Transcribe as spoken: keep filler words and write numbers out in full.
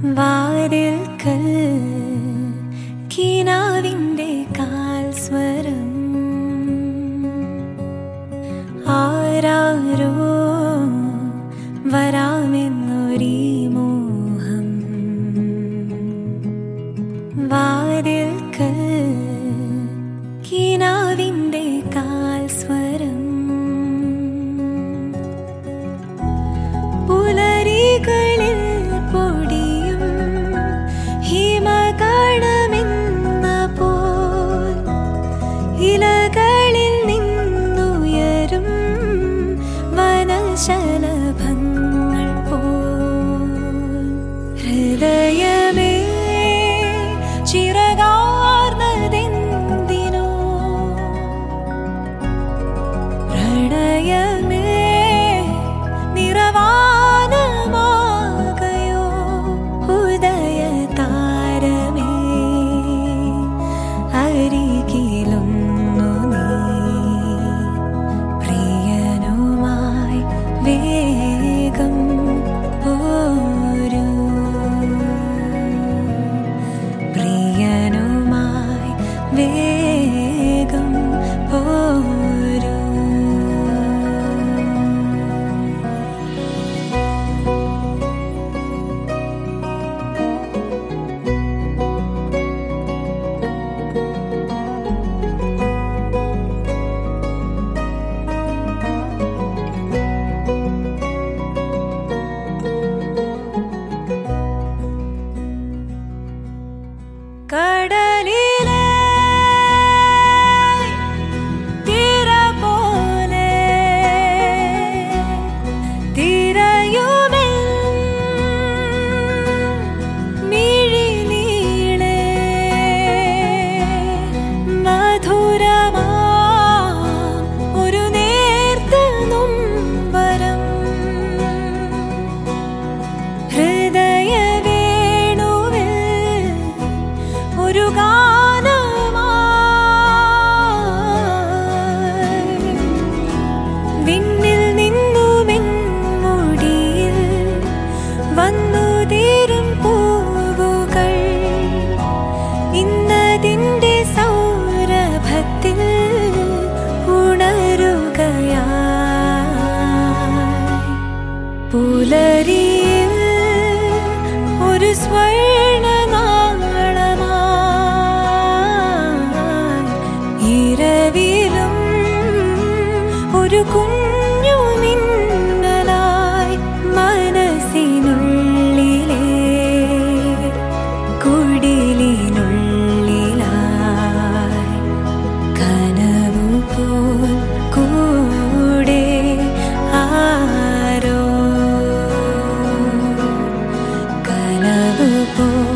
വാതിൽക്കൽ കിനാവിൻ്റെ കാൽസ്വരം ആരാരോ വരാമെന്നൊരീ മോഹം. വാതിൽക്കൽ കിനാവിൻ്റെ കാൽസ്വരം പുലരികളിൽ പൊടിയും ഹിമകണമെന്ന പോൽ ഇലകളിൽ നിന്നുയരും വനശലഭങ്ങൾ പോൽ ഹൃദയമേ ചിറകാർന്നതെന്തിനോ പ്രണയമേ നിറവാനമാകയോ ഉദയതാരമേ അരികിലൊന്നു നീ പ്രിയനുമായി വേഗം പോരൂ പ്രിയനുമായി വേഗം പോരൂ. കടലിലെ തിര പോലെ തിരയുമെൻ മിഴിനീളെ മധുരമാ ഒരു നേർത്ത നൊമ്പരം ഹൃദയവേണുവിൽ ഒരു ഗാനമായി വിണ്ണിൽ നിന്നുമെൻ മുടിയിൽ വന്നുതീരും പൂവുകൾ ഇന്നതിൻ്റെ സൗരഭത്തിൽ ഉണരുകയായി പുലരിയിൽ ഒരു സ്വർണ്ണനാളമായി ഇരവിലും ഒരു കുഞ്ഞു മിന്നലായി മനസ്സിനുള്ളിലെ കുടിലിനുള്ളിലായി കനവുപോൽ കൂടെ ആരോ കനവുപോൽ